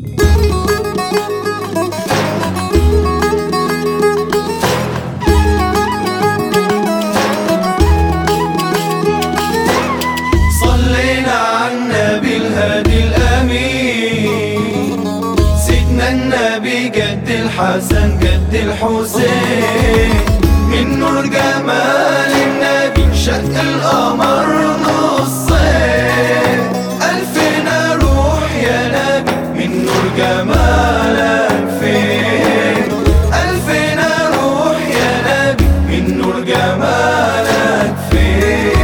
صلينا على النبي الهادي الأمين، سيدنا النبي قد الحسن قد الحسين، من نور جمال النبي شق القمر نصين، ألفنا روح يا نبي من نور جمالك فين، ألفنا روح يا نبي من نور جمالك فين.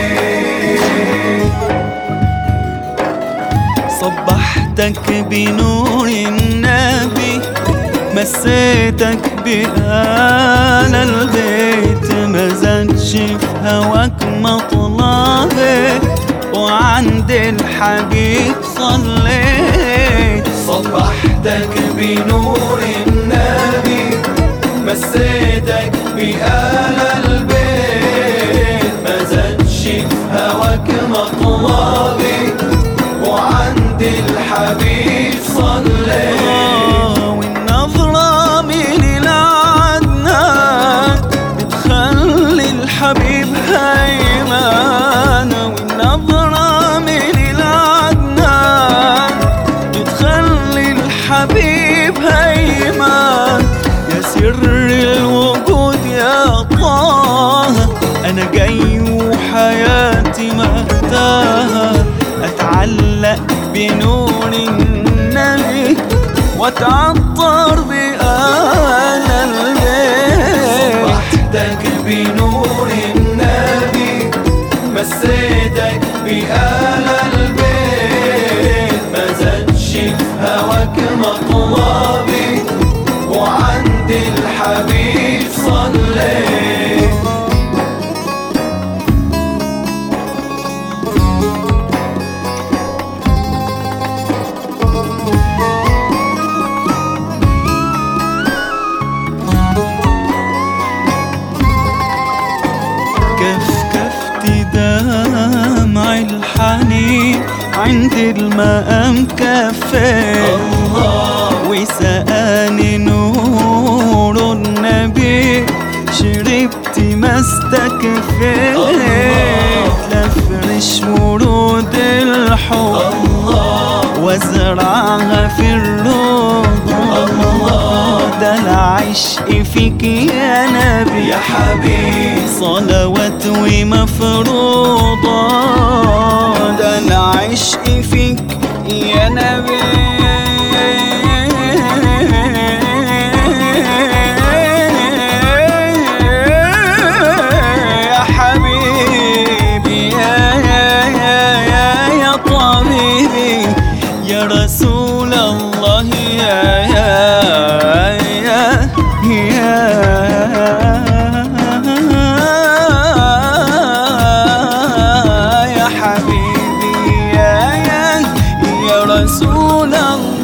صبحتك بنور النبي، مسيتك بآل البيت، ما زادش في هواك مطلبي، وعند الحبيب صليت. صبحتك بنور النبي، مسيتك بآل البيت، ما زادش في هواك مطلبي، وعند الحبيب صليت. والنظرة من العدنان بتخلي الحبيب هيمان، والنظرة من العدنان بتخلي الحبيب هيمان. يا سر الوجود يا طه، أنا جاي وحياتي مهتاهة، أتعلق بنور النبي واتعطر بآل البيت. صبحتك بنور النبي، مسيتك بآل البيت، ما زادش في هواك مطلبي، وعند الحبيب صليت. كفكفت دمع الحنين عند المقام كفيت، وسقاني نور النبي شربت ما استكفيت. لفرش ورود الحب وازرعها في الروضة، ده العشق فيك يا نبي يا حبيب، صلوات ومفروضة، ده العشق فيك يا نبي. يا حبيبي يا طبيبي يا رسول الله، يا حبيبي يا رسول الله.